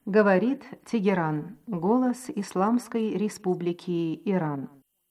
Говорит Тегеран, голос Исламской Республики Иран.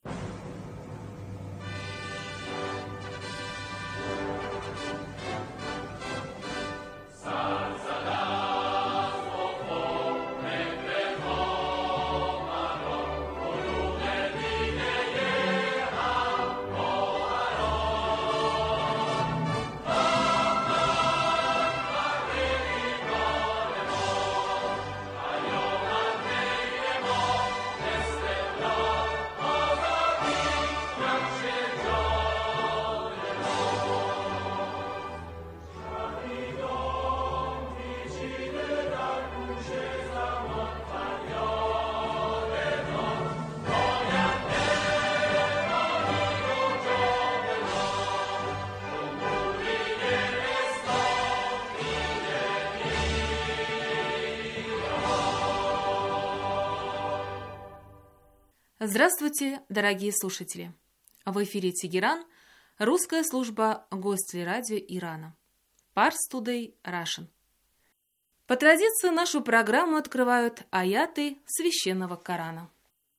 Здравствуйте, дорогие слушатели! В эфире Тегеран, русская служба Гостелерадио Ирана. Pars Today Russian. По традиции нашу программу открывают аяты Священного Корана.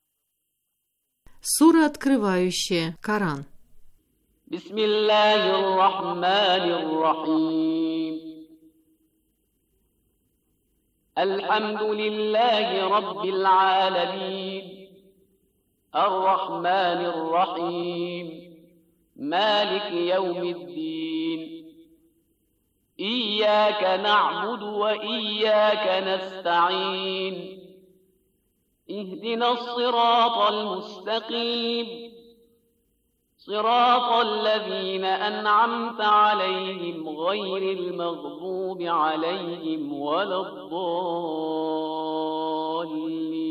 Сура, открывающая Коран. Бисмиллахир-рахманир-рахим. Алхамдулиллахи раббил аламин. الرحمن الرحيم مالك يوم الدين إياك نعبد وإياك نستعين اهدنا الصراط المستقيم صراط الذين أنعمت عليهم غير المغضوب عليهم ولا الضالين.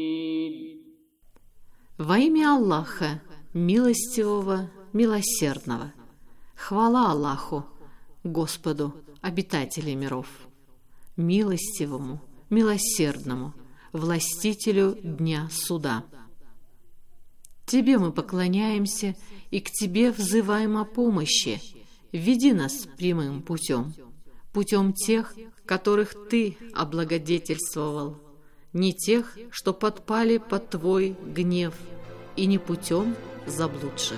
Во имя Аллаха, милостивого, милосердного. Хвала Аллаху, Господу, обитателей миров, милостивому, милосердному, властителю дня суда. Тебе мы поклоняемся и к Тебе взываем о помощи. Веди нас прямым путем, путем тех, которых Ты облагодетельствовал, не тех, что подпали под Твой гнев, и не путем заблудших.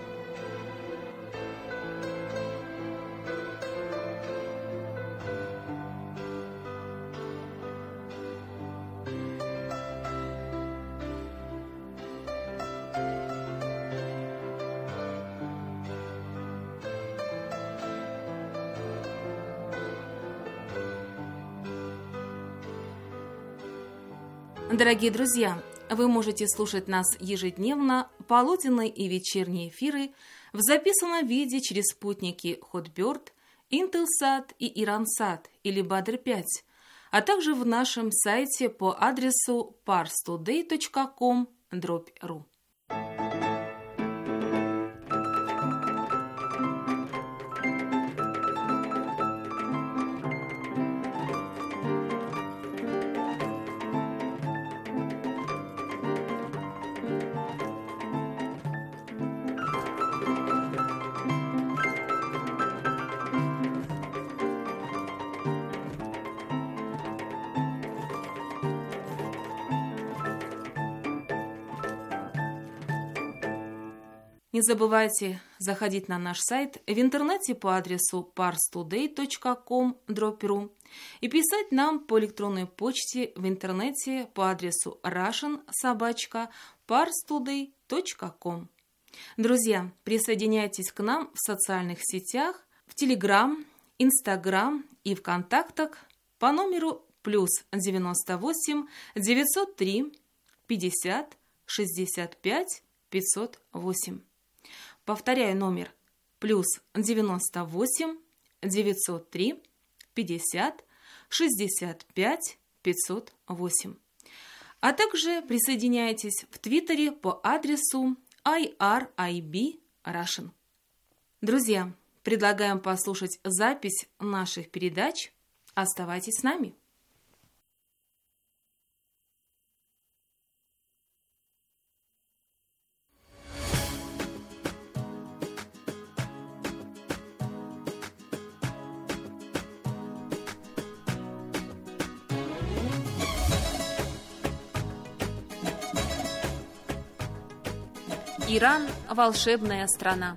Дорогие друзья, вы можете слушать нас ежедневно, полуденные и вечерние эфиры в записанном виде через спутники Хотбёрд, Интелсат и Ирансат или Бадр-5, а также в нашем сайте по адресу parstoday.com/ru. Не забывайте заходить на наш сайт в интернете по адресу parstoday.com/ru и писать нам по электронной почте в интернете по адресу russian@parstoday.com. Друзья, присоединяйтесь к нам в социальных сетях, в Telegram, Instagram и ВКонтактах по номеру +98 903 50 65 508. Повторяю номер +98 903 50 65 508. А также присоединяйтесь в Твиттере по адресу IRIB Russian. Друзья, предлагаем послушать запись наших передач. Оставайтесь с нами. Иран – волшебная страна.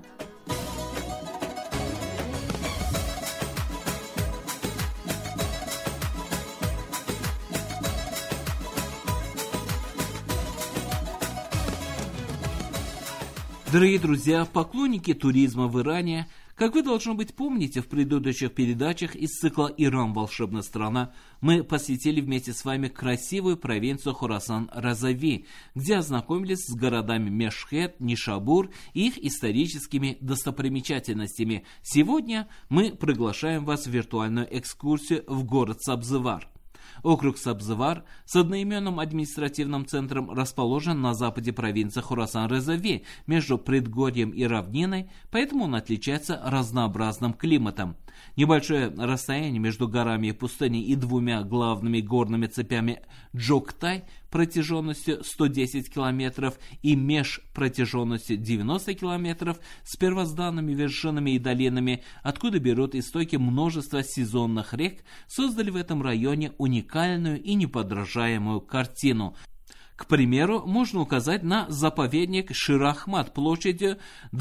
Дорогие друзья, поклонники туризма в Иране, как вы, должно быть, помните, в предыдущих передачах из цикла «Иран. Волшебная страна» мы посетили вместе с вами красивую провинцию Хорасан-Разави, где ознакомились с городами Мешхед, Нишабур и их историческими достопримечательностями. Сегодня мы приглашаем вас в виртуальную экскурсию в город Сабзывар. Округ Сабзывар с одноименным административным центром расположен на западе провинции Хорасан-Разави между предгорьем и равниной, поэтому он отличается разнообразным климатом. Небольшое расстояние между горами и пустыней и двумя главными горными цепями Джоктай протяженностью 110 километров и Меш протяженностью 90 километров с первозданными вершинами и долинами, откуда берут истоки множества сезонных рек, создали в этом районе уникальную и неподражаемую картину. К примеру, можно указать на заповедник Шир-Ахмад площадью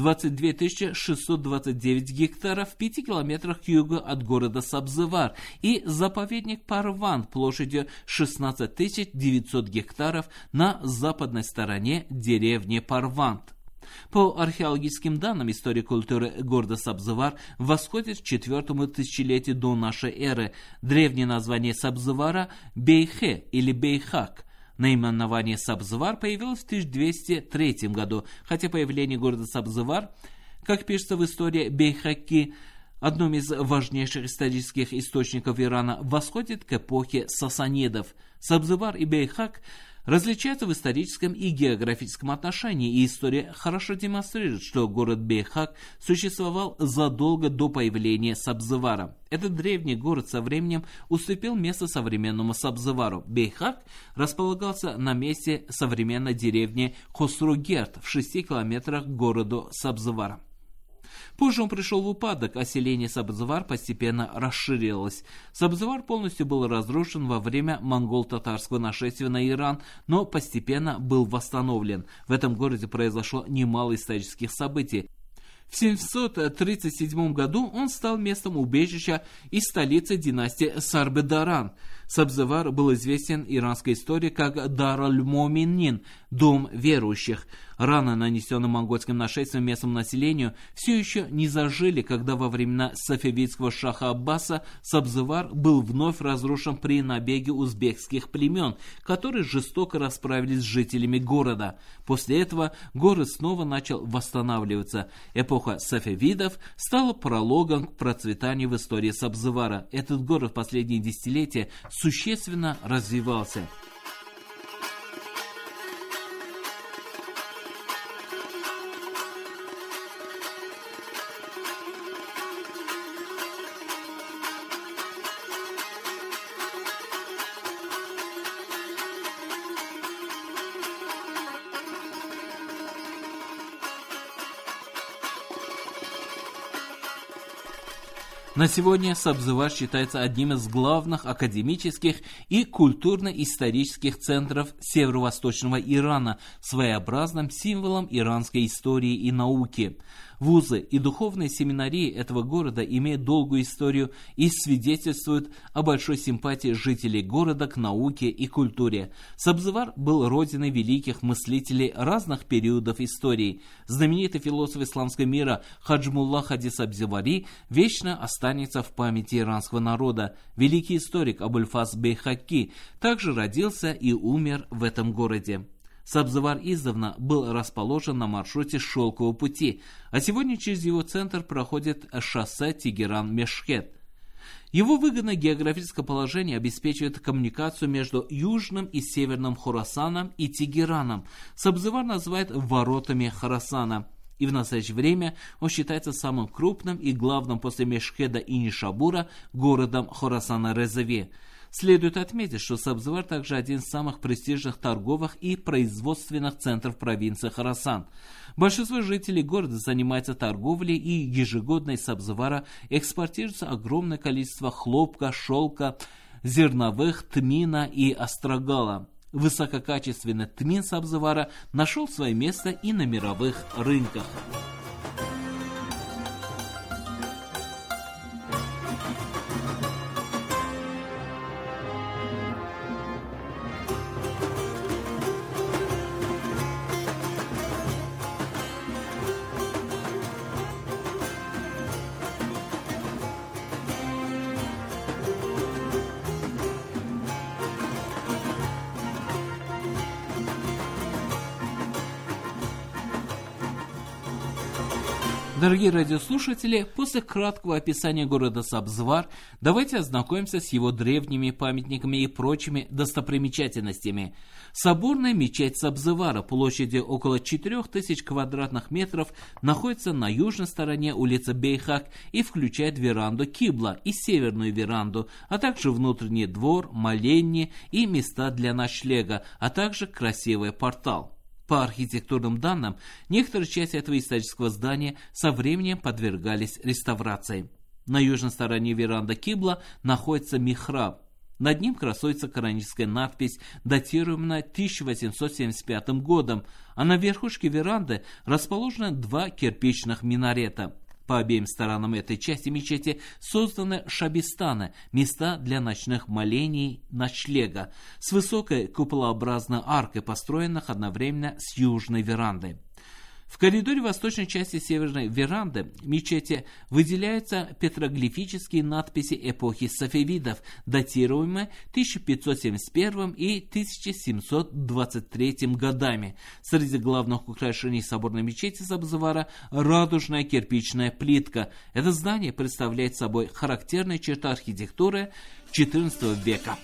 22 629 гектаров в 5 километрах к югу от города Сабзывар и заповедник Парван площадью 16 900 гектаров на западной стороне деревни Парвант. По археологическим данным, история культуры города Сабзывар восходит к 4 тысячелетию до нашей эры. Древнее название Сабзывара – Бейхе или Бейхак. Наименование Сабзывар появилось в 1203 году, хотя появление города Сабзывар, как пишется в истории Бейхаки, одном из важнейших исторических источников Ирана, восходит к эпохе сасанидов. Сабзывар и Бейхак различаются в историческом и географическом отношении, и история хорошо демонстрирует, что город Бейхак существовал задолго до появления Сабзывара. Этот древний город со временем уступил место современному Сабзывару. Бейхак располагался на месте современной деревни Хосругерт в 6 километрах к городу Сабзывара. Позже он пришел в упадок, а селение Сабзывар постепенно расширилось. Сабзывар полностью был разрушен во время монгол-татарского нашествия на Иран, но постепенно был восстановлен. В этом городе произошло немало исторических событий. В 737 году он стал местом убежища и столицей династии Сарбе-Даран. Сабзывар был известен иранской истории как Дар-аль-Моминин, дом верующих. Раны, нанесенные монгольским нашествием местному населению, все еще не зажили, когда во времена сафавидского шаха Аббаса Сабзывар был вновь разрушен при набеге узбекских племен, которые жестоко расправились с жителями города. После этого город снова начал восстанавливаться. Эпоха сафавидов стала прологом к процветанию в истории Сабзывара. Этот город в последние десятилетия существенно развивался. На сегодня Сабзывар считается одним из главных академических и культурно-исторических центров северо-восточного Ирана, своеобразным символом иранской истории и науки. Вузы и духовные семинарии этого города имеют долгую историю и свидетельствуют о большой симпатии жителей города к науке и культуре. Сабзывар был родиной великих мыслителей разных периодов истории. Знаменитый философ исламского мира Хаджмулла Хади Сабзывари вечно останется в памяти иранского народа. Великий историк Абуль-Фаз Бейхаки также родился и умер в этом городе. Сабзывар издавна был расположен на маршруте Шелкового пути, а сегодня через его центр проходит шоссе Тегеран-Мешхед. Его выгодное географическое положение обеспечивает коммуникацию между Южным и Северным Хорасаном и Тегераном. Сабзывар называют воротами Хорасана, и в настоящее время он считается самым крупным и главным после Мешхеда и Нишабура городом Хорасана-Резави. Следует отметить, что Сабзывар также один из самых престижных торговых и производственных центров провинции Хорасан. Большинство жителей города занимается торговлей, и ежегодно из Сабзывара экспортируется огромное количество хлопка, шелка, зерновых, тмина и острогала. высококачественный тмин Сабзывара нашел свое место и на мировых рынках. Дорогие радиослушатели, после краткого описания города Сабзвар, давайте ознакомимся с его древними памятниками и прочими достопримечательностями. Соборная мечеть Сабзвара площадью около 4000 квадратных метров находится на южной стороне улицы Бейхак и включает веранду Кибла и северную веранду, а также внутренний двор, моленьи и места для ночлега, а также красивый портал. По архитектурным данным, некоторые части этого исторического здания со временем подвергались реставрации. На южной стороне веранды Кибла находится михраб. Над ним красуется кораническая надпись, датируемая 1875 годом, а на верхушке веранды расположены два кирпичных минарета. По обеим сторонам этой части мечети созданы шабистаны, места для ночных молений, ночлега, с высокой куполообразной аркой, построенных одновременно с южной верандой. В коридоре восточной части северной веранды мечети выделяются петроглифические надписи эпохи сафевидов, датируемые 1571 и 1723 годами. Среди главных украшений соборной мечети Сабзвара радужная кирпичная плитка. Это здание представляет собой характерные черты архитектуры XIV века.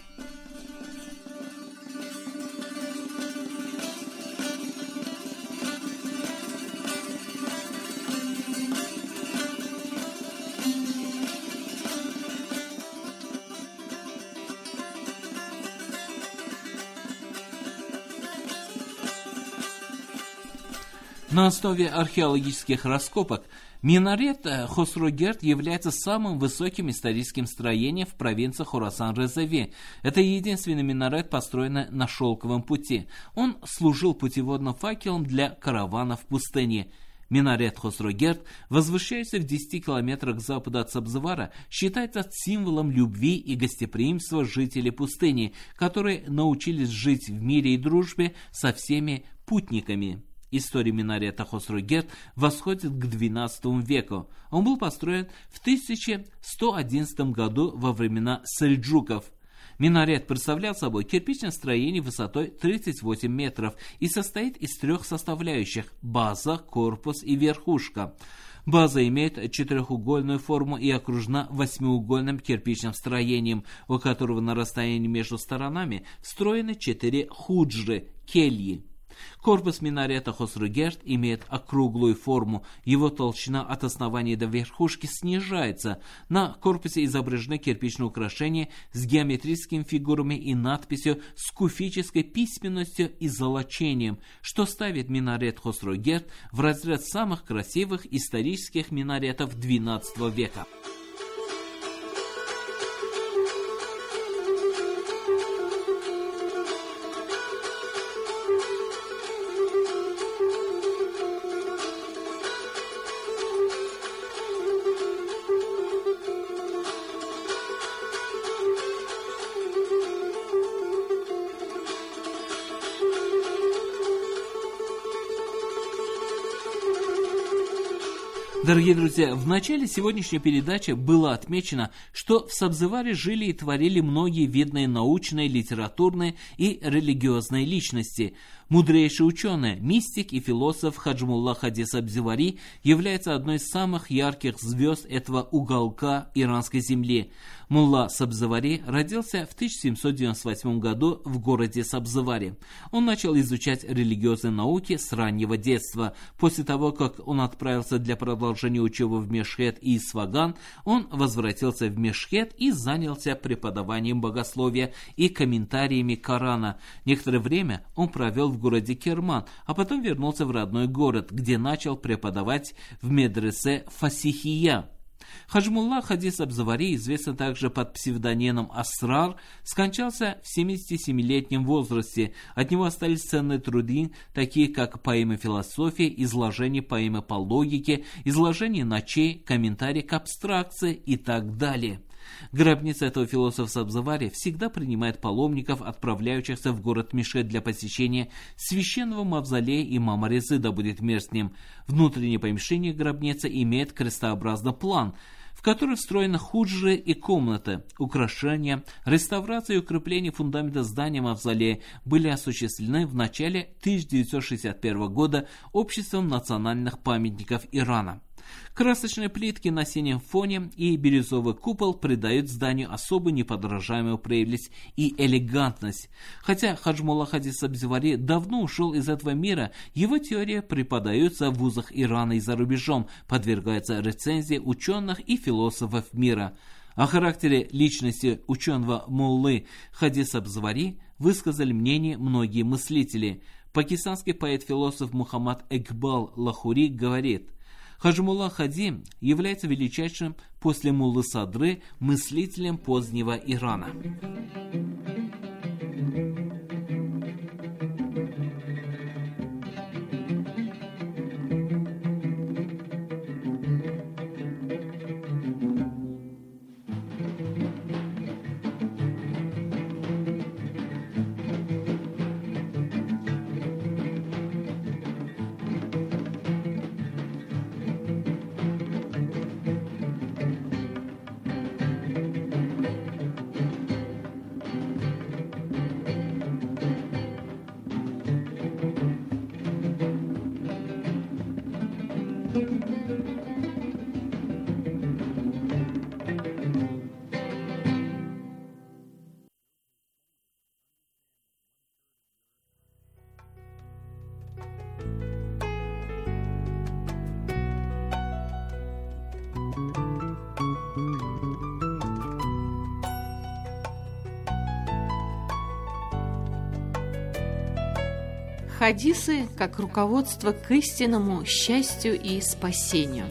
На основе археологических раскопок минарет Хосрогерт является самым высоким историческим строением в провинции Хорасан-Резеви. Это единственный минарет, построенный на шелковом пути. Он служил путеводным факелом для караванов в пустыне. Минарет Хосрогерт, возвышающийся в 10 километрах к западу от Сабзвара, считается символом любви и гостеприимства жителей пустыни, которые научились жить в мире и дружбе со всеми путниками. История минарета Хосрогерт восходит к XII веку. Он был построен в 1111 году во времена сельджуков. Минарет представлял собой кирпичное строение высотой 38 метров и состоит из трех составляющих – база, корпус и верхушка. База имеет четырехугольную форму и окружена восьмиугольным кирпичным строением, у которого на расстоянии между сторонами встроены 4 худжры – кельи. Корпус минарета Хосрогерт имеет округлую форму, его толщина от основания до верхушки снижается. На корпусе изображены кирпичные украшения с геометрическими фигурами и надписью с куфической письменностью и золочением, что ставит минарет Хосрогерт в разряд самых красивых исторических минаретов XII века. Дорогие друзья, в начале сегодняшней передачи было отмечено, что в Сабзваре жили и творили многие видные научные, литературные и религиозные личности. Мудрейший ученый, мистик и философ Хаджмулла Хади Сабзвари является одной из самых ярких звезд этого уголка иранской земли. Мулла Сабзвари родился в 1798 году в городе Сабзваре. Он начал изучать религиозные науки с раннего детства. После того, как он отправился для продолжения учебы в Мешхед и Исфаган, он возвратился в Мешхед и занялся преподаванием богословия и комментариями Корана. Некоторое время он провел в городе Керман, а потом вернулся в родной город, где начал преподавать в медресе Фасихия. Хаджмулла Хади Сабзавари, известный также под псевдонимом Асрар, скончался в 77-летнем возрасте. От него остались ценные труды, такие как поэмы философии, изложение поэмы по логике, изложение ночей, комментарии к абстракции и так далее. Гробница этого философа Сабзавари всегда принимает паломников, отправляющихся в город Мешхед для посещения священного мавзолея имама Резы, да будет мир с ним. Внутреннее помещение гробницы имеет крестообразный план, в который встроены худжры и комнаты. Украшения, реставрация и укрепление фундамента здания мавзолея были осуществлены в начале 1961 года Обществом национальных памятников Ирана. Красочные плитки на синем фоне и бирюзовый купол придают зданию особо неподражаемую прелесть и элегантность. Хотя Хаджмулла Хади Сабзавари давно ушел из этого мира, его теория преподается в вузах Ирана и за рубежом, подвергается рецензии ученых и философов мира. О характере личности ученого Муллы Хади Сабзавари высказали мнение многие мыслители. Пакистанский поэт-философ Мухаммад Экбал Лахури говорит: Хаджмулла Хади является величайшим после Муллы Садры мыслителем позднего Ирана. Хадисы как руководство к истинному счастью и спасению.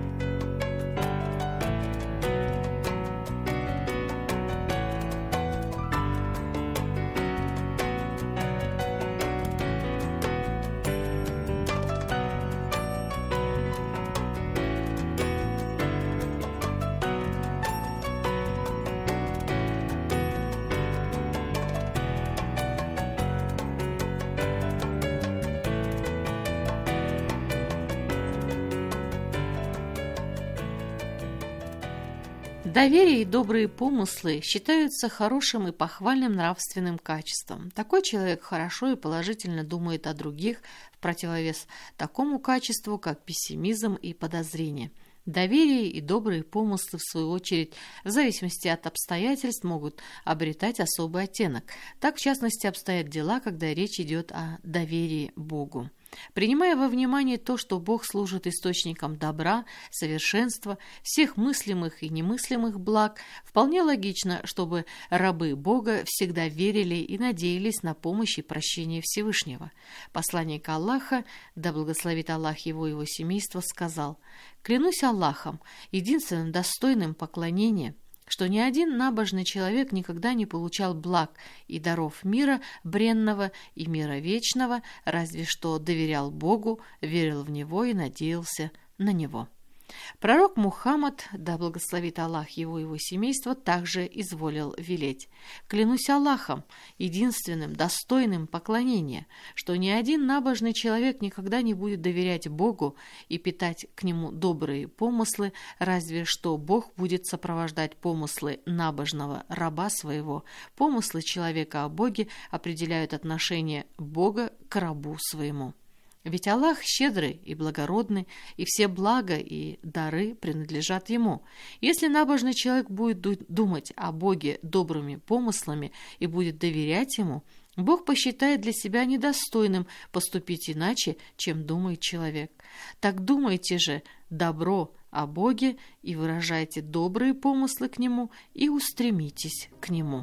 Доверие и добрые помыслы считаются хорошим и похвальным нравственным качеством. Такой человек хорошо и положительно думает о других, в противовес такому качеству, как пессимизм и подозрение. Доверие и добрые помыслы, в свою очередь, в зависимости от обстоятельств, могут обретать особый оттенок. Так, в частности, обстоят дела, когда речь идет о доверии Богу. Принимая во внимание то, что Бог служит источником добра, совершенства, всех мыслимых и немыслимых благ, вполне логично, чтобы рабы Бога всегда верили и надеялись на помощь и прощение Всевышнего. Посланник Аллаха, да благословит Аллах его и его семейство, сказал: «Клянусь Аллахом, единственным достойным поклонения, что ни один набожный человек никогда не получал благ и даров мира бренного и мира вечного, разве что доверял Богу, верил в Него и надеялся на Него». Пророк Мухаммад, да благословит Аллах его и его семейство, также изволил велеть: «Клянусь Аллахом, единственным достойным поклонения, что ни один набожный человек никогда не будет доверять Богу и питать к Нему добрые помыслы, разве что Бог будет сопровождать помыслы набожного раба своего. Помыслы человека о Боге определяют отношение Бога к рабу своему». Ведь Аллах щедрый и благородный, и все блага и дары принадлежат Ему. Если набожный человек будет думать о Боге добрыми помыслами и будет доверять Ему, Бог посчитает для себя недостойным поступить иначе, чем думает человек. Так думайте же добро о Боге и выражайте добрые помыслы к Нему и устремитесь к Нему.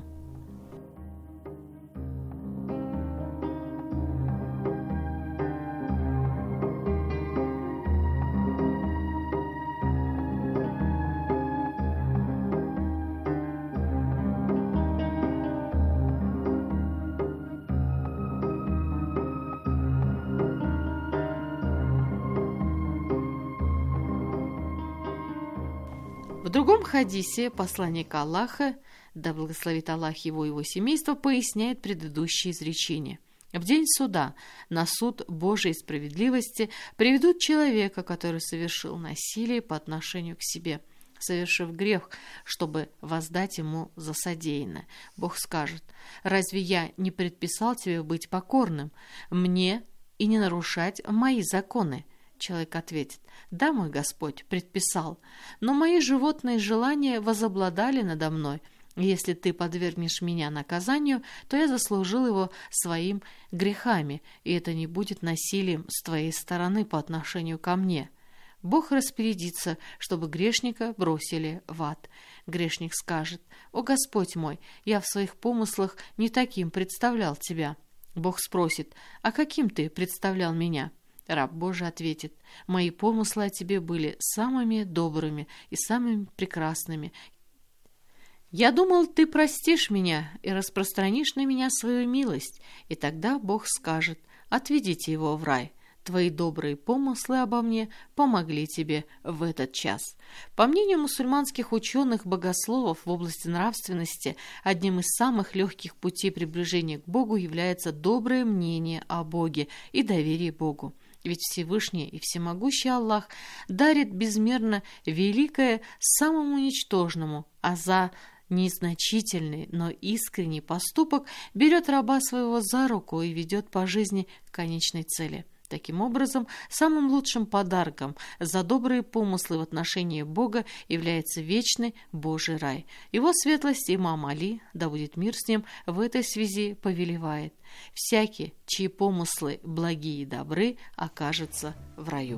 В другом хадисе посланник Аллаха, да благословит Аллах его и его семейство, поясняет предыдущее изречение. В день суда на суд Божией справедливости приведут человека, который совершил насилие по отношению к себе, совершив грех, чтобы воздать ему за содеянное. Бог скажет: «Разве я не предписал тебе быть покорным мне и не нарушать мои законы?» Человек ответит: «Да, мой Господь, предписал, но мои животные желания возобладали надо мной. Если ты подвергнешь меня наказанию, то я заслужил его своими грехами, и это не будет насилием с твоей стороны по отношению ко мне». Бог распорядится, чтобы грешника бросили в ад. Грешник скажет: «О Господь мой, я в своих помыслах не таким представлял тебя». Бог спросит: «А каким ты представлял меня?» Раб Божий ответит: «Мои помыслы о тебе были самыми добрыми и самыми прекрасными. Я думал, ты простишь меня и распространишь на меня свою милость». И тогда Бог скажет: «Отведите его в рай. Твои добрые помыслы обо мне помогли тебе в этот час». По мнению мусульманских ученых-богословов в области нравственности, одним из самых легких путей приближения к Богу является доброе мнение о Боге и доверие Богу. Ведь Всевышний и Всемогущий Аллах дарит безмерно великое самому ничтожному, а за незначительный, но искренний поступок берет раба своего за руку и ведет по жизни к конечной цели. Таким образом, самым лучшим подарком за добрые помыслы в отношении Бога является вечный Божий рай. Его светлость имам Али, да будет мир с ним, в этой связи повелевает: «Всякий, чьи помыслы благие и добры, окажется в раю».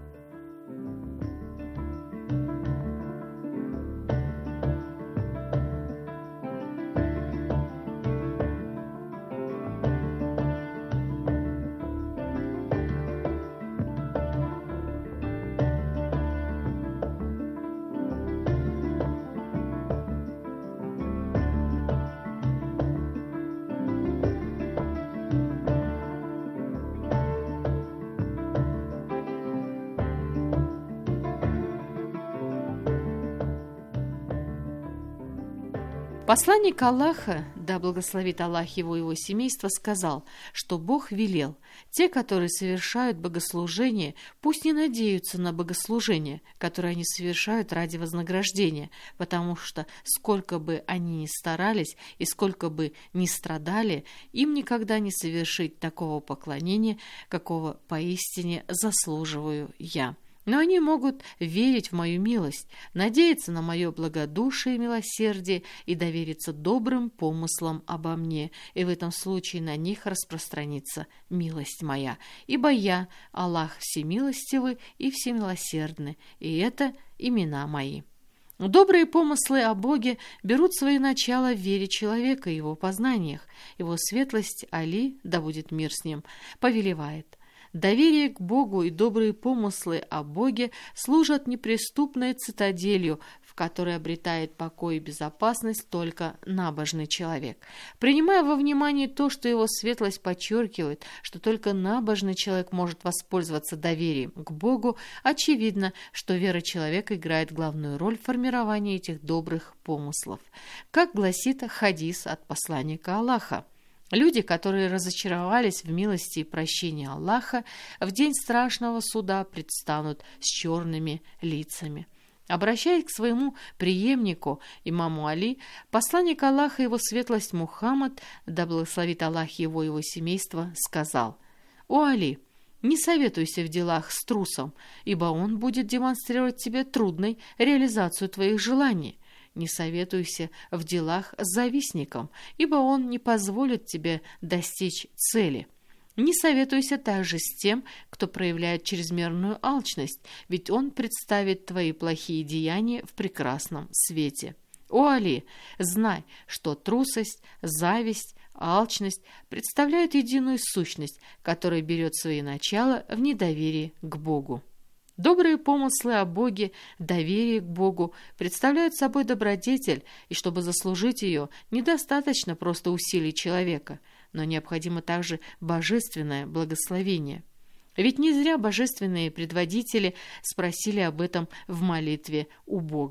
Посланник Аллаха, да благословит Аллах его и его семейство, сказал, что Бог велел: те, которые совершают богослужение, пусть не надеются на богослужение, которое они совершают ради вознаграждения, потому что сколько бы они ни старались и сколько бы ни страдали, им никогда не совершить такого поклонения, какого поистине заслуживаю я. Но они могут верить в мою милость, надеяться на мое благодушие и милосердие и довериться добрым помыслам обо мне, и в этом случае на них распространится милость моя. Ибо я, Аллах, всемилостивый и всемилосердный, и это имена мои. Добрые помыслы о Боге берут свое начало в вере человека и его познаниях. Его светлость Али, да будет мир с ним, повелевает: доверие к Богу и добрые помыслы о Боге служат неприступной цитаделью, в которой обретает покой и безопасность только набожный человек. Принимая во внимание то, что его светлость подчеркивает, что только набожный человек может воспользоваться доверием к Богу, очевидно, что вера человека играет главную роль в формировании этих добрых помыслов. Как гласит хадис от посланника Аллаха: люди, которые разочаровались в милости и прощении Аллаха, в день страшного суда предстанут с черными лицами. Обращаясь к своему преемнику, имаму Али, посланник Аллаха, его светлость Мухаммад, да благословит Аллах его и его семейство, сказал: «О Али, не советуйся в делах с трусом, ибо он будет демонстрировать тебе трудной реализацию твоих желаний. Не советуйся в делах с завистником, ибо он не позволит тебе достичь цели. Не советуйся также с тем, кто проявляет чрезмерную алчность, ведь он представит твои плохие деяния в прекрасном свете. О Али, знай, что трусость, зависть, алчность представляют единую сущность, которая берет свои начала в недоверии к Богу. Добрые помыслы о Боге, доверие к Богу представляют собой добродетель, и чтобы заслужить ее, недостаточно просто усилий человека, но необходимо также божественное благословение. Ведь не зря божественные предводители спросили об этом в молитве у Бога.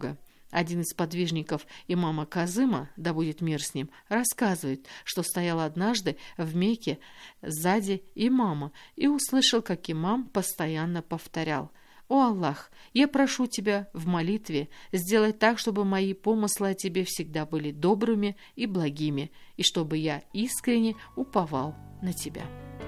Один из подвижников имама Казыма, да будет мир с ним, рассказывает, что стоял однажды в Мекке сзади имама и услышал, как имам постоянно повторял: «О Аллах, я прошу Тебя в молитве сделать так, чтобы мои помыслы о Тебе всегда были добрыми и благими, и чтобы я искренне уповал на Тебя».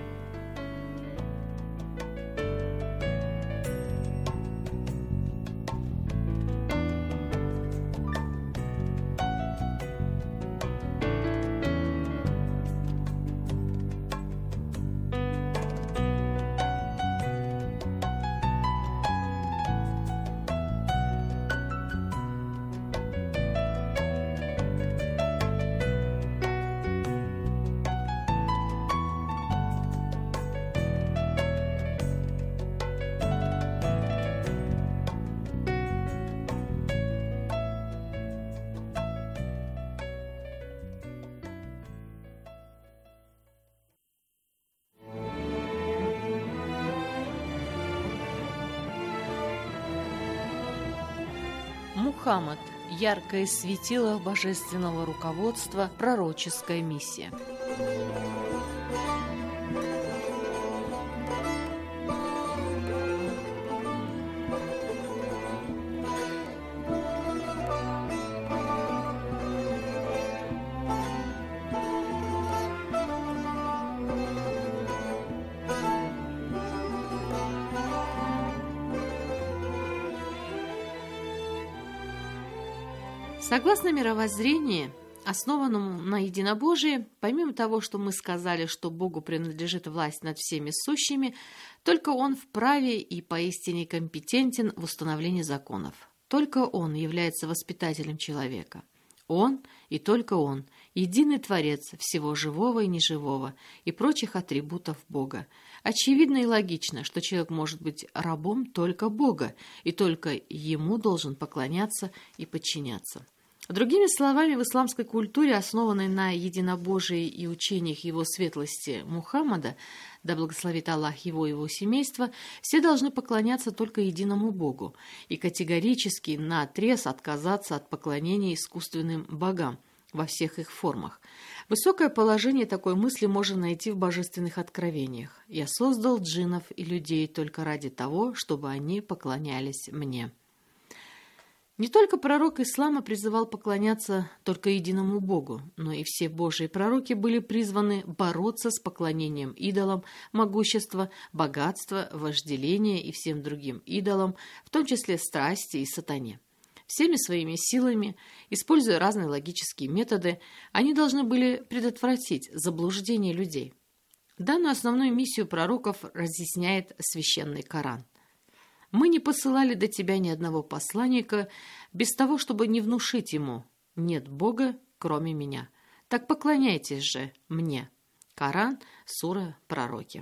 Мухаммад – яркое светило божественного руководства, пророческая миссия. Согласно мировоззрению, основанному на единобожии, помимо того, что мы сказали, что Богу принадлежит власть над всеми сущими, только Он вправе и поистине компетентен в установлении законов. Только Он является воспитателем человека. Он и только Он – единый Творец всего живого и неживого и прочих атрибутов Бога. Очевидно и логично, что человек может быть рабом только Бога, и только Ему должен поклоняться и подчиняться. Другими словами, в исламской культуре, основанной на единобожии и учениях его светлости Мухаммада, да благословит Аллах его и его семейство, все должны поклоняться только единому Богу и категорически наотрез отказаться от поклонения искусственным богам во всех их формах. Высокое положение такой мысли можно найти в божественных откровениях. «Я создал джиннов и людей только ради того, чтобы они поклонялись мне». Не только пророк ислама призывал поклоняться только единому Богу, но и все Божьи пророки были призваны бороться с поклонением идолам, могущества, богатства, вожделения и всем другим идолам, в том числе страсти и сатане. Всеми своими силами, используя разные логические методы, они должны были предотвратить заблуждение людей. Данную основную миссию пророков разъясняет священный Коран. «Мы не посылали до тебя ни одного посланника без того, чтобы не внушить ему: нет Бога, кроме меня. Так поклоняйтесь же мне». Коран, сура Пророки.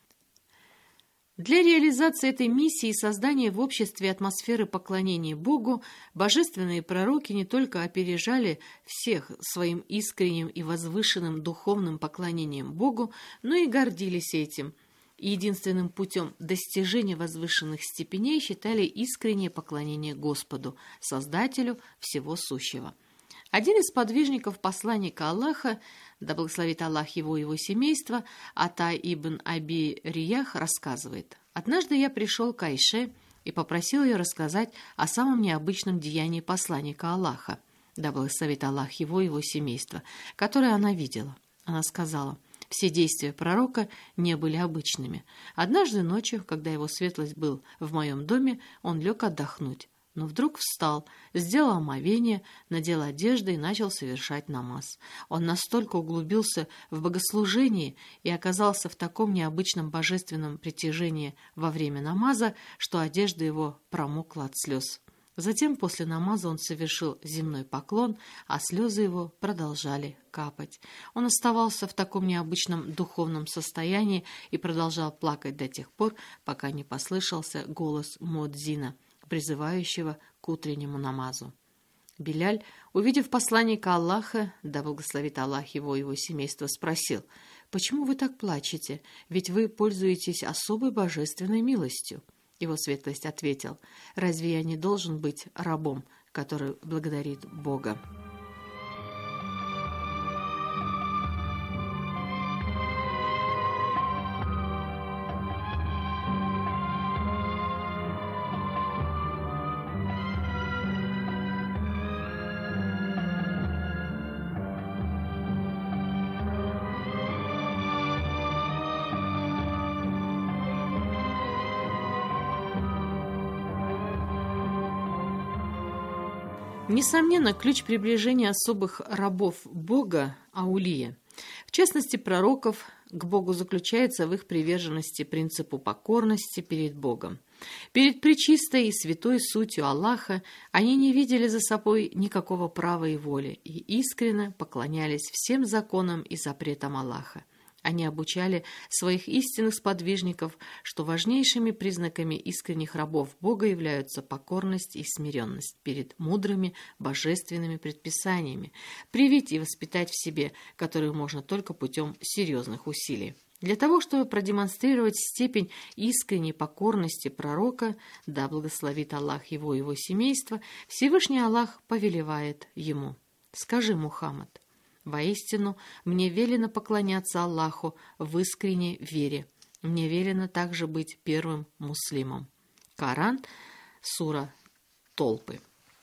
Для реализации этой миссии и создания в обществе атмосферы поклонения Богу божественные пророки не только опережали всех своим искренним и возвышенным духовным поклонением Богу, но и гордились этим. И единственным путем достижения возвышенных степеней считали искреннее поклонение Господу, Создателю всего сущего. Один из подвижников посланника Аллаха, да благословит Аллах его и его семейство, Ата ибн Аби Риях, рассказывает: «Однажды я пришел к Айше и попросил ее рассказать о самом необычном деянии посланника Аллаха, да благословит Аллах его и его семейство, которое она видела. Она сказала: все действия пророка не были обычными. Однажды ночью, когда его светлость был в моем доме, он лег отдохнуть, но вдруг встал, сделал омовение, надел одежды и начал совершать намаз. Он настолько углубился в богослужение и оказался в таком необычном божественном притяжении во время намаза, что одежда его промокла от слез. Затем после намаза он совершил земной поклон, а слезы его продолжали капать. Он оставался в таком необычном духовном состоянии и продолжал плакать до тех пор, пока не послышался голос муадзина, призывающего к утреннему намазу. Биляль, увидев посланника Аллаха, да благословит Аллах его и его семейство, спросил: «Почему вы так плачете? Ведь вы пользуетесь особой божественной милостью». Его светлость ответил: «Разве я не должен быть рабом, который благодарит Бога. Несомненно, ключ приближения особых рабов Бога – аулия, в частности пророков, к Богу заключается в их приверженности принципу покорности перед Богом. Перед пречистой и святой сутью Аллаха они не видели за собой никакого права и воли и искренне поклонялись всем законам и запретам Аллаха. Они обучали своих истинных сподвижников, что важнейшими признаками искренних рабов Бога являются покорность и смиренность перед мудрыми божественными предписаниями, привить и воспитать в себе, которые можно только путем серьезных усилий. Для того, чтобы продемонстрировать степень искренней покорности пророка, да благословит Аллах его и его семейство, Всевышний Аллах повелевает ему: «Скажи, Мухаммад, воистину, мне велено поклоняться Аллаху в искренней вере. Мне велено также быть первым муслимом». Коран, сура Толпы.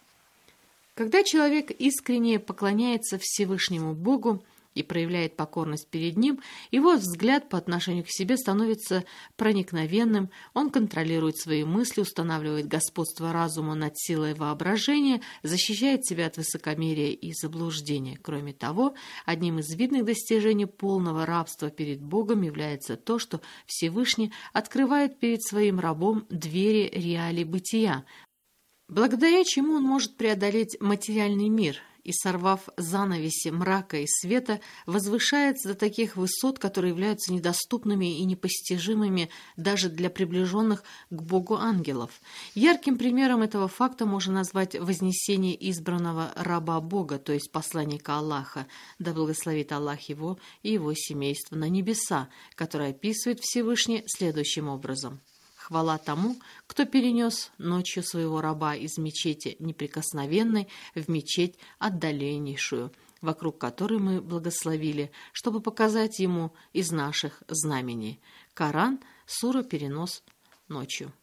Когда человек искренне поклоняется Всевышнему Богу и проявляет покорность перед Ним, его взгляд по отношению к себе становится проникновенным, он контролирует свои мысли, устанавливает господство разума над силой воображения, защищает себя от высокомерия и заблуждения. Кроме того, одним из видных достижений полного рабства перед Богом является то, что Всевышний открывает перед своим рабом двери реалий бытия, благодаря чему он может преодолеть материальный мир и, сорвав занавеси мрака и света, возвышается до таких высот, которые являются недоступными и непостижимыми даже для приближенных к Богу ангелов. Ярким примером этого факта можно назвать вознесение избранного раба Бога, то есть посланника Аллаха, да благословит Аллах его и его семейство, на небеса, которое описывает Всевышний следующим образом: «Хвала тому, кто перенес ночью своего раба из мечети неприкосновенной в мечеть отдаленнейшую, вокруг которой мы благословили, чтобы показать ему из наших знамений». Коран, сура «Перенос ночью».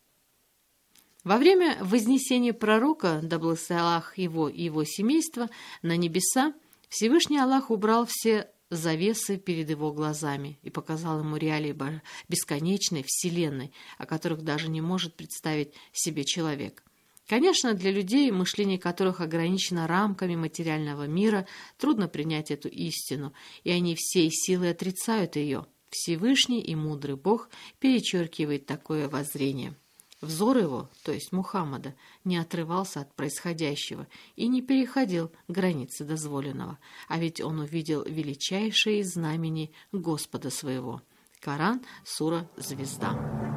Во время вознесения пророка, да благословит Аллах его и его семейство, на небеса, Всевышний Аллах убрал все завесы перед его глазами и показал ему реалии бесконечной вселенной, о которых даже не может представить себе человек. Конечно, для людей, мышление которых ограничено рамками материального мира, трудно принять эту истину, и они всей силой отрицают ее. Всевышний и мудрый Бог перечеркивает такое воззрение. Взор его, то есть Мухаммада, не отрывался от происходящего и не переходил границы дозволенного, а ведь он увидел величайшие из знамений Господа своего. Коран, сура «Звезда».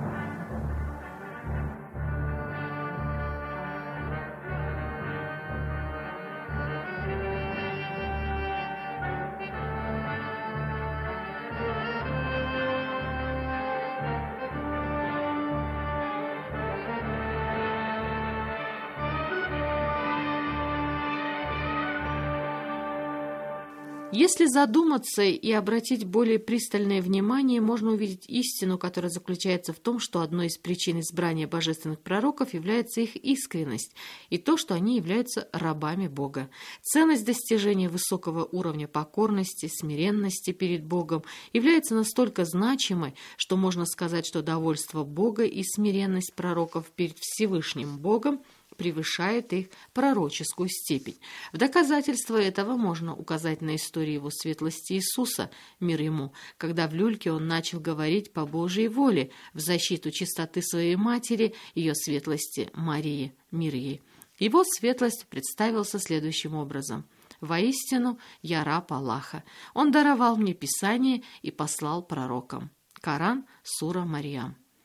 Если задуматься и обратить более пристальное внимание, можно увидеть истину, которая заключается в том, что одной из причин избрания божественных пророков является их искренность и то, что они являются рабами Бога. Ценность достижения высокого уровня покорности, смиренности перед Богом является настолько значимой, что можно сказать, что довольство Бога и смиренность пророков перед Всевышним Богом превышает их пророческую степень. В доказательство этого можно указать на историю его светлости Иисуса, мир ему, когда в люльке он начал говорить по Божьей воле в защиту чистоты своей матери, ее светлости Марии, мир ей. Его светлость представился следующим образом: «Воистину, я раб Аллаха. Он даровал мне Писание и послал пророкам». Коран, сура Марьям.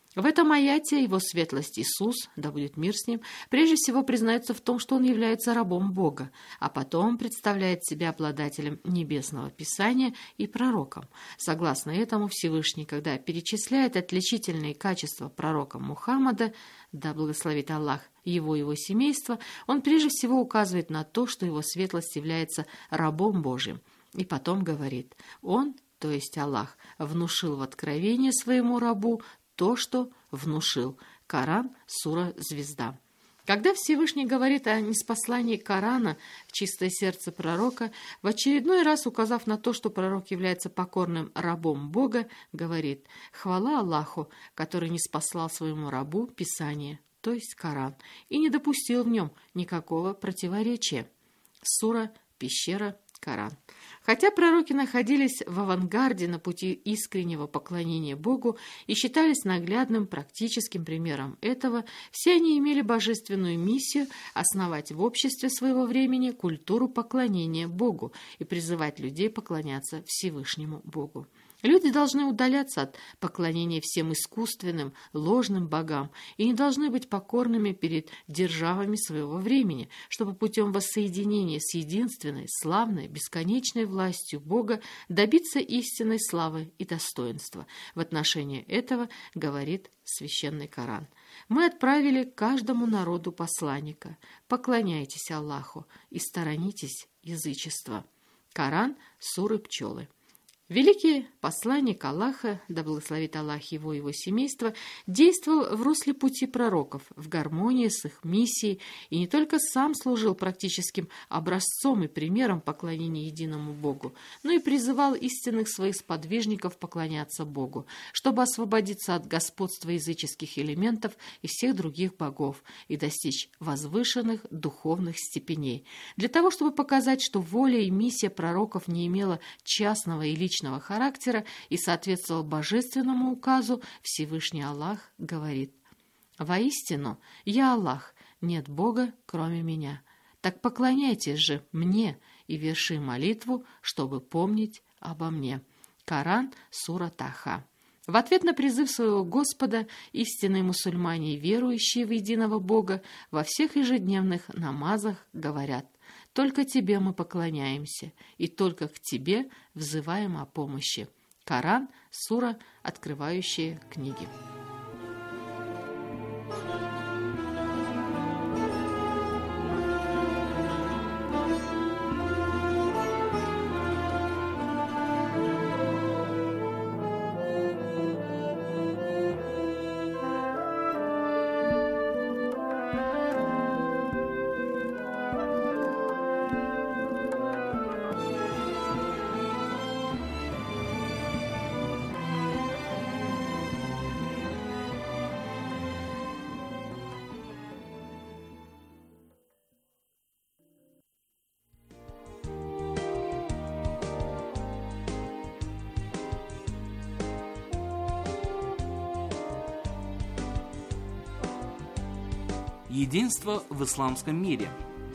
В этом аяте его светлость Иисус, да будет мир с ним, прежде всего признается в том, что он является рабом Бога, а потом представляет себя обладателем небесного Писания и пророком. Согласно этому, Всевышний, когда перечисляет отличительные качества пророка Мухаммада, да благословит Аллах его и его семейство, он прежде всего указывает на то, что его светлость является рабом Божьим. И потом говорит: он, то есть Аллах, внушил в откровение своему рабу то, что внушил. Коран, сура «Звезда». Когда Всевышний говорит о ниспослании Корана в чистое сердце пророка, в очередной раз указав на то, что пророк является покорным рабом Бога, говорит: «Хвала Аллаху, который ниспослал своему рабу Писание, то есть Коран, и не допустил в нем никакого противоречия». Сура «Пещера», Коран. Хотя пророки находились в авангарде на пути искреннего поклонения Богу и считались наглядным практическим примером этого, все они имели божественную миссию основать в обществе своего времени культуру поклонения Богу и призывать людей поклоняться Всевышнему Богу. Люди должны удаляться от поклонения всем искусственным, ложным богам и не должны быть покорными перед державами своего времени, чтобы путем воссоединения с единственной, славной, бесконечной властью Бога добиться истинной славы и достоинства. В отношении этого говорит Священный Коран: «Мы отправили каждому народу посланника. Поклоняйтесь Аллаху и сторонитесь язычества». Коран, суры «Пчелы». Великий посланник Аллаха, да благословит Аллах его и его семейство, действовал в русле пути пророков, в гармонии с их миссией, и не только сам служил практическим образцом и примером поклонения единому Богу, но и призывал истинных своих сподвижников поклоняться Богу, чтобы освободиться от господства языческих элементов и всех других богов и достичь возвышенных духовных степеней. Для того, чтобы показать, что воля и миссия пророков не имела частного и личного характера и соответствовал божественному указу, Всевышний Аллах говорит: «Воистину, я Аллах, нет Бога, кроме меня. Так поклоняйтесь же мне и верши молитву, чтобы помнить обо мне». Коран, сура Таха. В ответ на призыв своего Господа истинные мусульмане и верующие в единого Бога во всех ежедневных намазах говорят: «Только Тебе мы поклоняемся, и только к Тебе взываем о помощи». Коран, сура «Открывающие книги». Единство в исламском мире.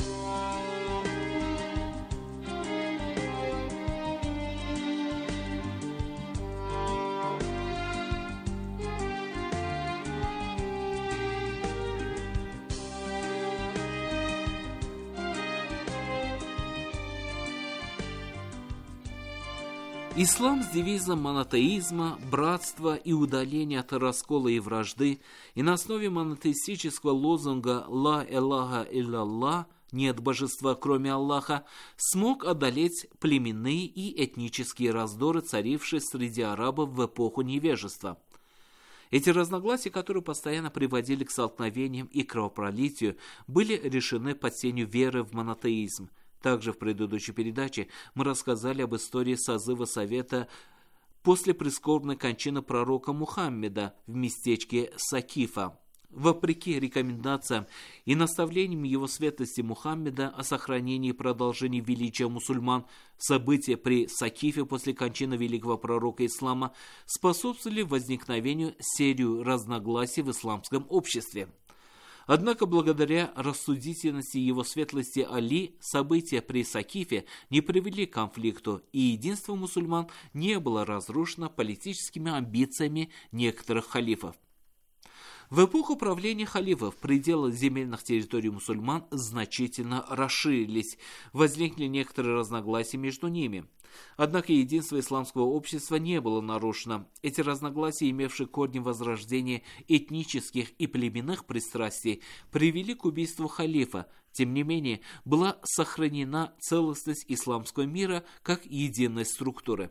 Ислам с девизом монотеизма, братства и удаления от раскола и вражды и на основе монотеистического лозунга «Ла Эллаха Илляллах» «Нет божества, кроме Аллаха», смог одолеть племенные и этнические раздоры, царившие среди арабов в эпоху невежества. Эти разногласия, которые постоянно приводили к столкновениям и кровопролитию, были решены под сенью веры в монотеизм. Также в предыдущей передаче мы рассказали об истории созыва совета после прискорбной кончины пророка Мухаммеда в местечке Сакифа. Вопреки рекомендациям и наставлениям его светлости Мухаммеда о сохранении и продолжении величия мусульман, события при Сакифе после кончины великого пророка ислама способствовали возникновению серии разногласий в исламском обществе. Однако, благодаря рассудительности его светлости Али, события при Сакифе не привели к конфликту, и единство мусульман не было разрушено политическими амбициями некоторых халифов. В эпоху правления халифов пределы земельных территорий мусульман значительно расширились, возникли некоторые разногласия между ними. Однако единство исламского общества не было нарушено. Эти разногласия, имевшие корни возрождения этнических и племенных пристрастий, привели к убийству халифа. Тем не менее, была сохранена целостность исламского мира как единой структуры.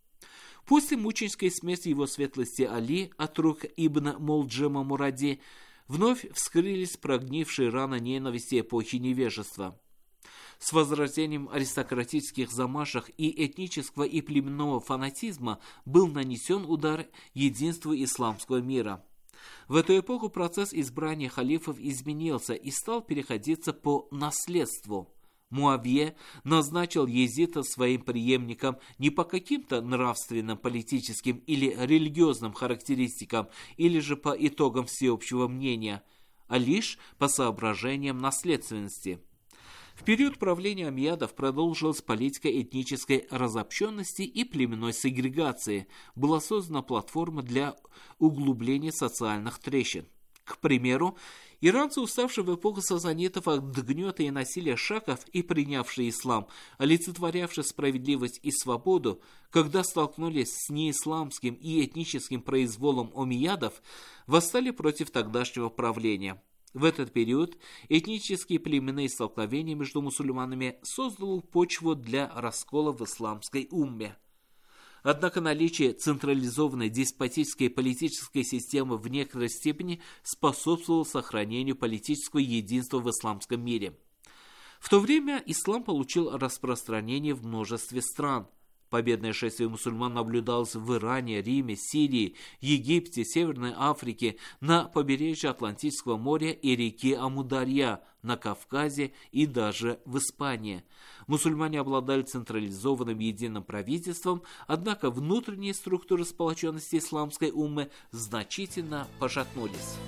После мученической смерти его светлости Али от рук Ибн Молджема Муради вновь вскрылись прогнившие раны ненависти эпохи невежества. С возрождением аристократических замашек и этнического и племенного фанатизма был нанесен удар единству исламского мира. В эту эпоху процесс избрания халифов изменился и стал переходиться по наследству. Муавье назначил Езида своим преемником не по каким-то нравственным, политическим или религиозным характеристикам, или же по итогам всеобщего мнения, а лишь по соображениям наследственности. В период правления омейядов продолжилась политика этнической разобщенности и племенной сегрегации. Была создана платформа для углубления социальных трещин. К примеру, иранцы, уставшие в эпоху сасанидов от гнета и насилия шаков и принявшие ислам, олицетворявшие справедливость и свободу, когда столкнулись с неисламским и этническим произволом омейядов, восстали против тогдашнего правления. В этот период этнические племенные столкновения между мусульманами создали почву для раскола в исламской умме. Однако наличие централизованной деспотической политической системы в некоторой степени способствовало сохранению политического единства в исламском мире. В то время ислам получил распространение в множестве стран. Победное шествие мусульман наблюдалось в Иране, Риме, Сирии, Египте, Северной Африке, на побережье Атлантического моря и реки Амударья, на Кавказе и даже в Испании. Мусульмане обладали централизованным единым правительством, однако внутренние структуры сплоченности исламской уммы значительно пошатнулись.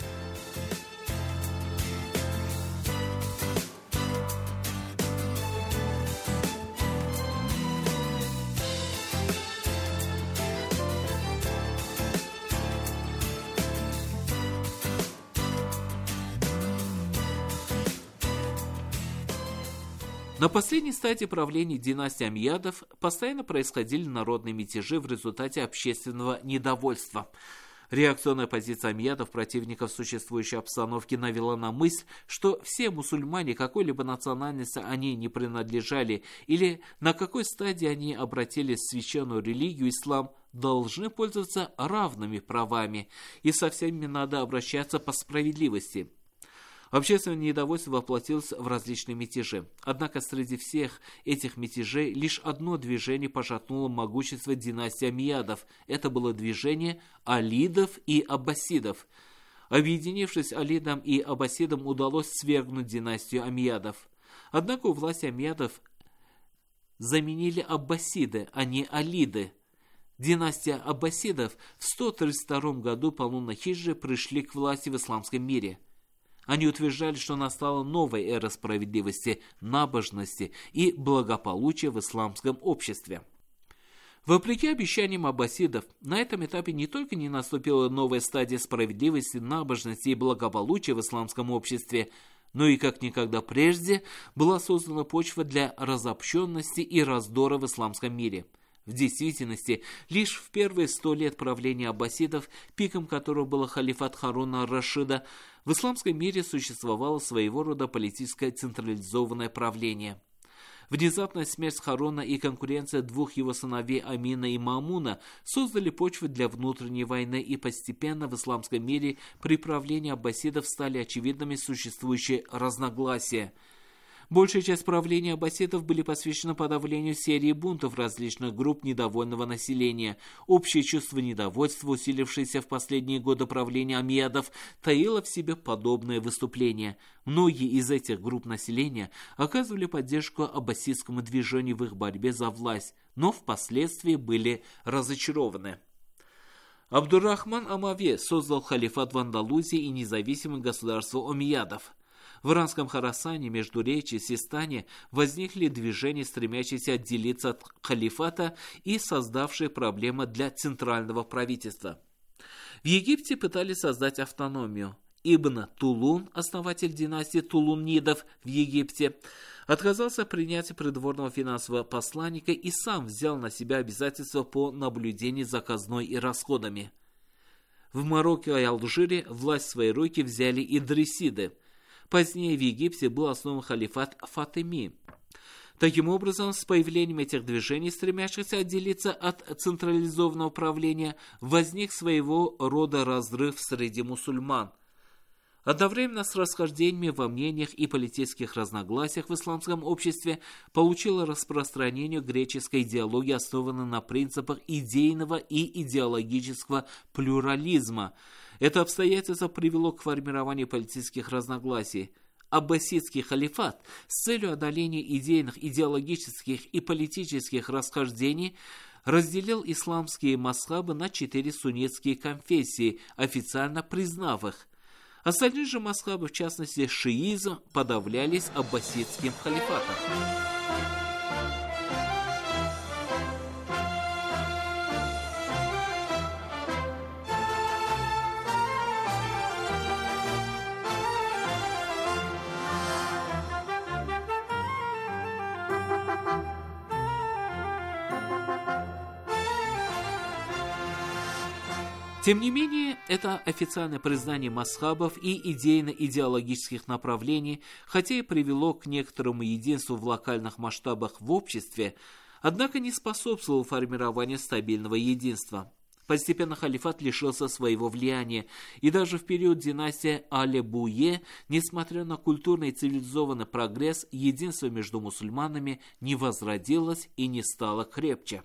На последней стадии правления династии омейядов постоянно происходили народные мятежи в результате общественного недовольства. Реакционная позиция омейядов, противников существующей обстановки, навела на мысль, что все мусульмане какой-либо национальности они не принадлежали или на какой стадии они обратились в священную религию ислам, должны пользоваться равными правами, и со всеми надо обращаться по справедливости. Общественное недовольство воплотилось в различные мятежи. Однако среди всех этих мятежей лишь одно движение пошатнуло могущество династии омейядов. Это было движение алидов и аббасидов. Объединившись алидам и аббасидам, удалось свергнуть династию омейядов. Однако у власти омейядов заменили аббасиды, а не алиды. Династия аббасидов в 132 году по лунной хиджре пришли к власти в исламском мире. Они утверждали, что настала новая эра справедливости, набожности и благополучия в исламском обществе. Вопреки обещаниям аббасидов, на этом этапе не только не наступила новая стадия справедливости, набожности и благополучия в исламском обществе, но и как никогда прежде была создана почва для разобщенности и раздора в исламском мире. В действительности, лишь в первые 100 лет правления аббасидов, пиком которого было халифат Харуна ар-Рашида, в исламском мире существовало своего рода политическое централизованное правление. Внезапная смерть Харуна и конкуренция двух его сыновей Амина и Маамуна создали почву для внутренней войны, и постепенно в исламском мире при правлении аббасидов стали очевидными существующие разногласия. Большая часть правления аббасидов были посвящены подавлению серии бунтов различных групп недовольного населения. Общее чувство недовольства, усилившееся в последние годы правления омейядов, таило в себе подобные выступления. Многие из этих групп населения оказывали поддержку аббасидскому движению в их борьбе за власть, но впоследствии были разочарованы. Абдур-Рахман Амаве создал халифат в Андалузии и независимое государство омейядов. В иранском Хорасане, Междуречье, Систане возникли движения, стремящиеся отделиться от халифата и создавшие проблемы для центрального правительства. В Египте пытались создать автономию. Ибн Тулун, основатель династии Тулунидов в Египте, отказался принять придворного финансового посланника и сам взял на себя обязательства по наблюдению за казной и расходами. В Марокко и Алжире власть в свои руки взяли идрисиды. Позднее в Египте был основан халифат Фатими. Таким образом, с появлением этих движений, стремящихся отделиться от централизованного правления, возник своего рода разрыв среди мусульман. Одновременно с расхождениями во мнениях и политических разногласиях в исламском обществе получила распространение греческая идеология, основанная на принципах идейного и идеологического плюрализма. Это обстоятельство привело к формированию политических разногласий. Аббасидский халифат с целью одоления идейных, идеологических и политических расхождений разделил исламские мазхабы на 4 суннитские конфессии, официально признав их. Остальные же мазхабы, в частности шиизм, подавлялись аббасидским халифатом. Тем не менее, это официальное признание мазхабов и идейно-идеологических направлений, хотя и привело к некоторому единству в локальных масштабах в обществе, однако не способствовало формированию стабильного единства. Постепенно халифат лишился своего влияния, и даже в период династии Аль-Буе, несмотря на культурный и цивилизованный прогресс, единство между мусульманами не возродилось и не стало крепче.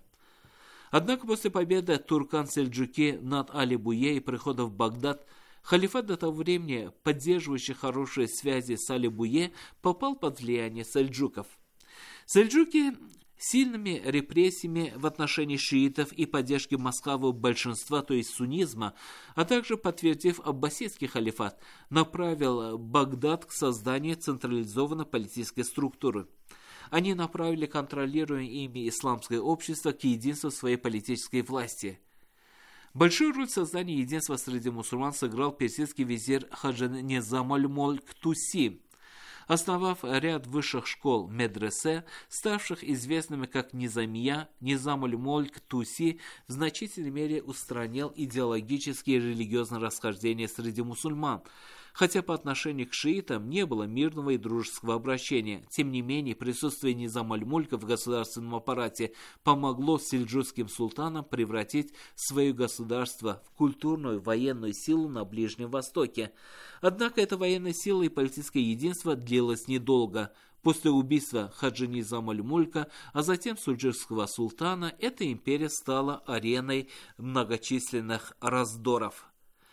Однако после победы туркан-сельджуки над Али-Буе и прихода в Багдад, халифат, до того времени поддерживающий хорошие связи с Али-Буе, попал под влияние сельджуков. Сельджуки сильными репрессиями в отношении шиитов и поддержки мазхабов большинства, то есть суннизма, а также подтвердив аббасидский халифат, направил Багдад к созданию централизованной политической структуры. Они направили контролируемое ими исламское общество к единству своей политической власти. Большую роль в создании единства среди мусульман сыграл персидский визирь Хаджа Низам аль-Мульк Туси, основав ряд высших школ медресе, ставших известными как Низамия. Низам аль-Мульк Туси в значительной мере устранил идеологические и религиозные расхождения среди мусульман. Хотя по отношению к шиитам не было мирного и дружеского обращения, тем не менее присутствие Низама аль-Мулька в государственном аппарате помогло сельджукским султанам превратить свое государство в культурную военную силу на Ближнем Востоке. Однако эта военная сила и политическое единство длилось недолго. После убийства Хаджи Низама аль-Мулька, а затем сельджукского султана, эта империя стала ареной многочисленных раздоров.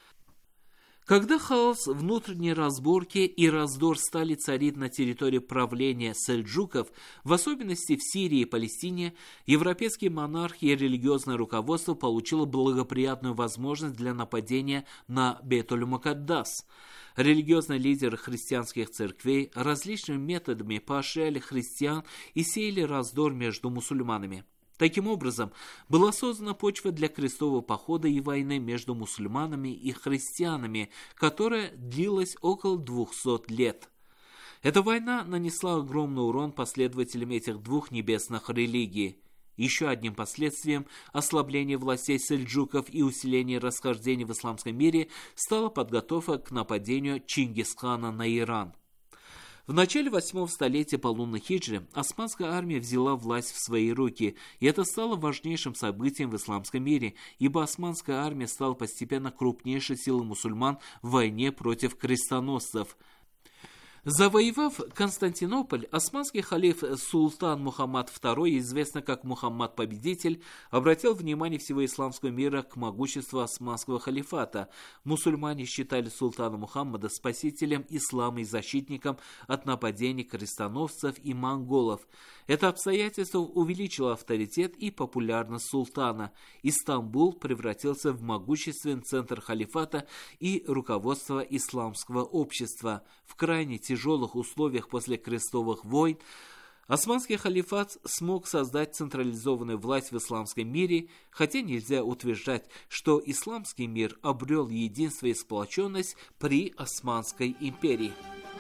Когда хаос, внутренние разборки и раздор стали царить на территории правления сельджуков, в особенности в Сирии и Палестине, европейские монархи и религиозное руководство получило благоприятную возможность для нападения на Бейтуль-Мукаддас. Религиозные лидеры христианских церквей различными методами поощряли христиан и сеяли раздор между мусульманами. Таким образом, была создана почва для крестового похода и войны между мусульманами и христианами, которая длилась около 200 лет. Эта война нанесла огромный урон последователям этих двух небесных религий. Еще одним последствием ослабления властей сельджуков и усиления расхождений в исламском мире стала подготовка к нападению Чингисхана на Иран. В начале 8-го столетия по лунной хиджре османская армия взяла власть в свои руки, и это стало важнейшим событием в исламском мире, ибо османская армия стала постепенно крупнейшей силой мусульман в войне против крестоносцев. Завоевав Константинополь, османский халиф Султан Мухаммад II, известный как Мухаммад Победитель, обратил внимание всего исламского мира к могуществу османского халифата. Мусульмане считали султана Мухаммада спасителем ислама и защитником от нападений крестоносцев и монголов. Это обстоятельство увеличило авторитет и популярность султана. Истамбул превратился в могущественный центр халифата и руководства исламского общества. В крайне тяжелых условиях после крестовых войн Османский халифат смог создать централизованную власть в исламском мире, хотя нельзя утверждать, что исламский мир обрел единство и сплоченность при Османской империи.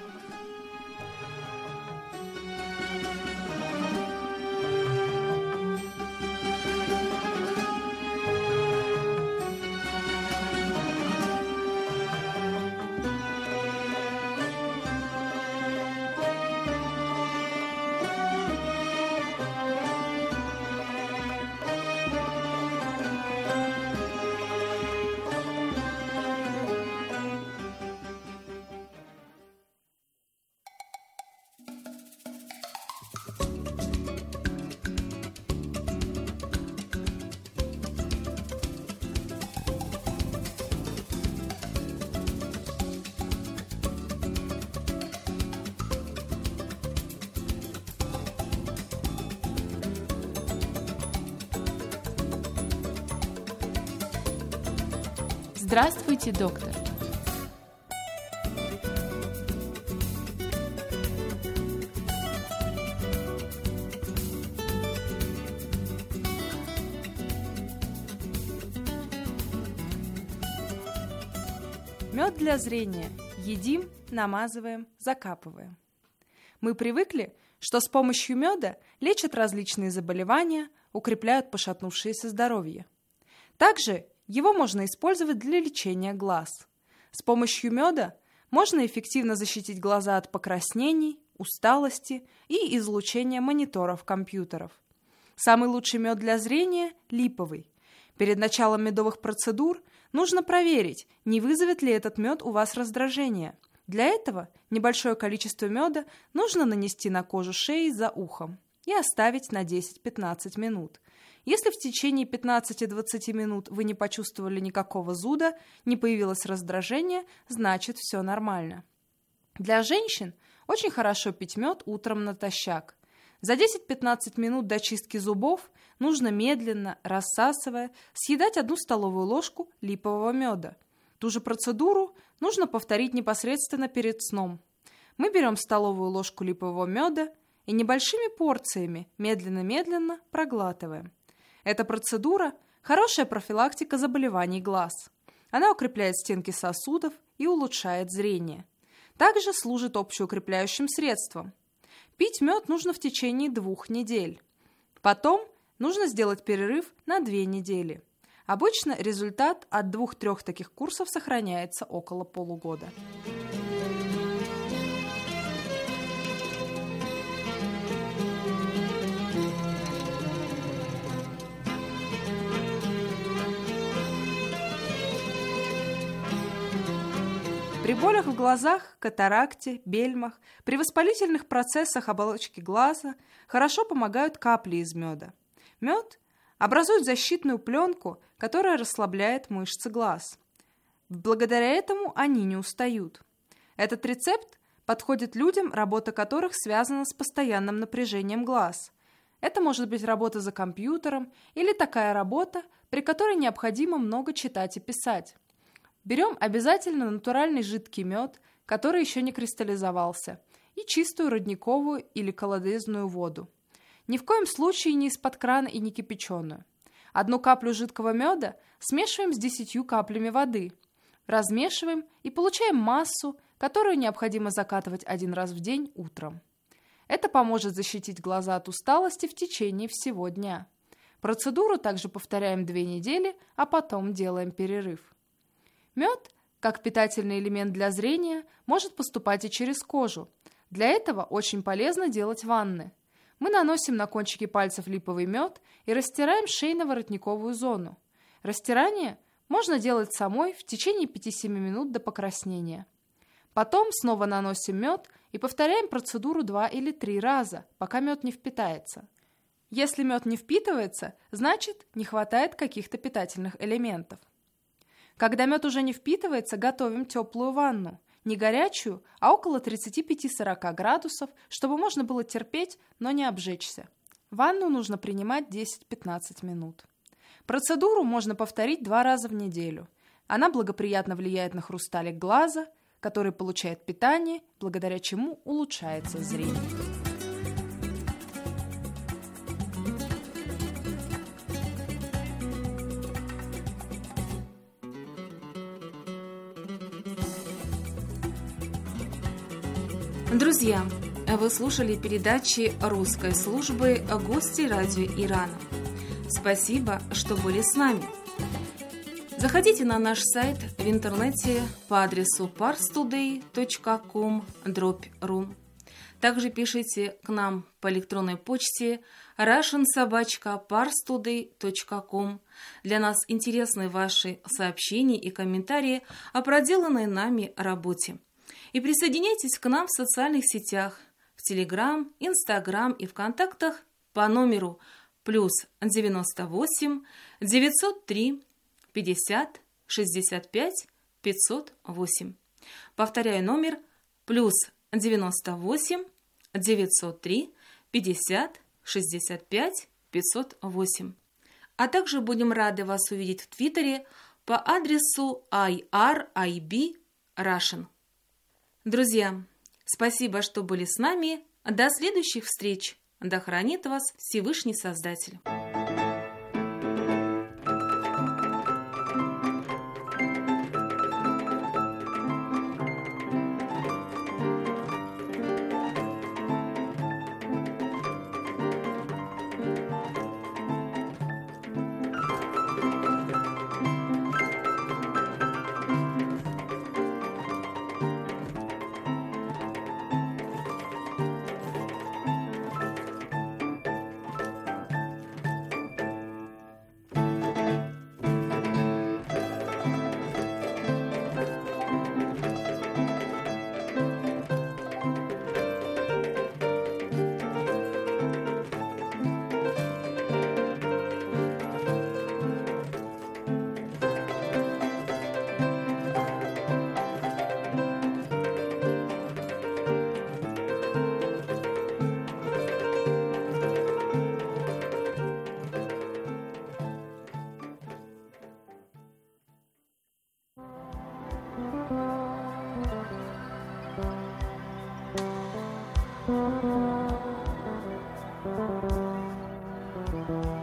Здравствуйте, доктор! Мед для зрения. Едим, намазываем, закапываем. Мы привыкли, что с помощью меда лечат различные заболевания, укрепляют пошатнувшееся здоровье. Также его можно использовать для лечения глаз. С помощью меда можно эффективно защитить глаза от покраснений, усталости и излучения мониторов компьютеров. Самый лучший мед для зрения – липовый. Перед началом медовых процедур нужно проверить, не вызовет ли этот мед у вас раздражение. Для этого небольшое количество меда нужно нанести на кожу шеи за ухом и оставить на 10-15 минут. Если в течение 15-20 минут вы не почувствовали никакого зуда, не появилось раздражение, значит все нормально. Для женщин очень хорошо пить мед утром натощак. За 10-15 минут до чистки зубов нужно медленно, рассасывая, съедать 1 столовую ложку липового меда. Ту же процедуру нужно повторить непосредственно перед сном. Мы берем столовую ложку липового меда и небольшими порциями медленно-медленно проглатываем. Эта процедура – хорошая профилактика заболеваний глаз. Она укрепляет стенки сосудов и улучшает зрение. Также служит общеукрепляющим средством. Пить мед нужно в течение 2 недель. Потом нужно сделать перерыв на 2 недели. Обычно результат от 2-3 таких курсов сохраняется около полугода. При болях в глазах, катаракте, бельмах, при воспалительных процессах оболочки глаза хорошо помогают капли из меда. Мед образует защитную пленку, которая расслабляет мышцы глаз. Благодаря этому они не устают. Этот рецепт подходит людям, работа которых связана с постоянным напряжением глаз. Это может быть работа за компьютером или такая работа, при которой необходимо много читать и писать. Берем обязательно натуральный жидкий мед, который еще не кристаллизовался, и чистую родниковую или колодезную воду. Ни в коем случае не из-под крана и не кипяченую. 1 каплю жидкого меда смешиваем с 10 каплями воды. Размешиваем и получаем массу, которую необходимо закатывать 1 раз в день утром. Это поможет защитить глаза от усталости в течение всего дня. Процедуру также повторяем 2 недели, а потом делаем перерыв. Мед, как питательный элемент для зрения, может поступать и через кожу. Для этого очень полезно делать ванны. Мы наносим на кончики пальцев липовый мед и растираем шейно-воротниковую зону. Растирание можно делать самой в течение 5-7 минут до покраснения. Потом снова наносим мед и повторяем процедуру 2 или 3 раза, пока мед не впитается. Если мед не впитывается, значит, не хватает каких-то питательных элементов. Когда мед уже не впитывается, готовим теплую ванну. Не горячую, а около 35-40 градусов, чтобы можно было терпеть, но не обжечься. Ванну нужно принимать 10-15 минут. Процедуру можно повторить 2 раза в неделю. Она благоприятно влияет на хрусталик глаза, который получает питание, благодаря чему улучшается зрение. Друзья, вы слушали передачи русской службы «Гости радио Ирана». Спасибо, что были с нами. Заходите на наш сайт в интернете по адресу parstoday.com/ru. Также пишите к нам по электронной почте russian@parstoday.com. Для нас интересны ваши сообщения и комментарии о проделанной нами работе. И присоединяйтесь к нам в социальных сетях, в Telegram, Instagram и ВКонтактах по номеру +98 903 50 65 508. Повторяю номер +98 903 50 65 508. А также будем рады вас увидеть в Твиттере по адресу IRIB Russian. Друзья, спасибо, что были с нами. До следующих встреч. Да хранит вас Всевышний Создатель. Thank you.